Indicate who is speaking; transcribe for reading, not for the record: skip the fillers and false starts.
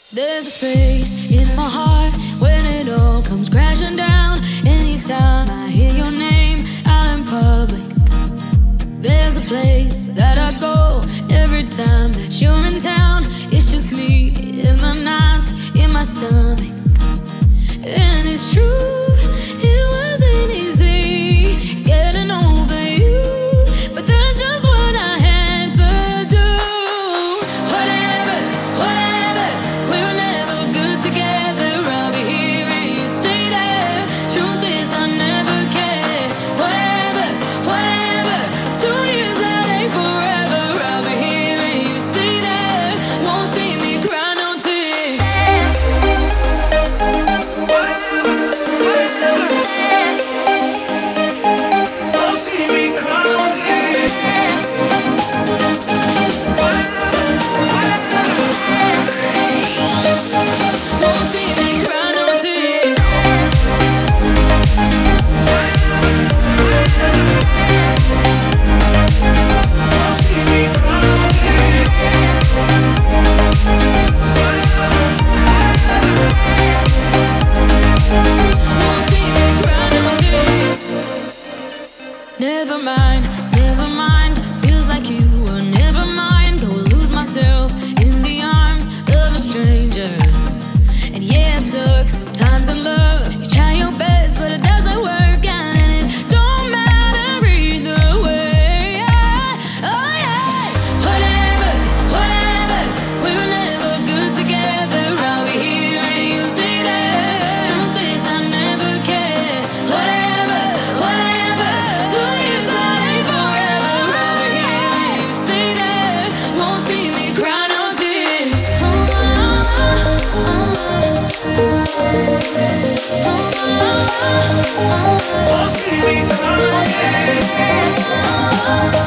Speaker 1: There's a space in my heart when it all comes crashing down. Anytime I hear your name out in public, there's a place that I go every time that you're in town. It's just me in my nights, in my stomach. And it's true, it wasn't easy getting over you, but that's just what I had to do. Whatever, whatever, we were never good together. I'll be here and you stay there. Truth is I never cared. Whatever, whatever, 2 years that ain't forever. I'll be here and you stay there. Won't see me cry no tears.
Speaker 2: Won't see me cry no tears.
Speaker 1: Won't see me cry no tears.
Speaker 2: Won't see me cry no tears.
Speaker 1: Won't see me cry no tears. Never mind, never mind. Feels like you were never mine. Go lose myself in the arms of a stranger. And yeah, it sucks sometimes in love. You try your best, but it doesn't work out, and it don't matter either way. Yeah. Oh yeah. Whatever, whatever. We were never good together. I'll be here and you stay there. Truth is I never cared. Whatever, whatever. 2 years that ain't forever. I'll be here and you stay there. Won't see me cry no tears.
Speaker 2: Won't see me cry no tears.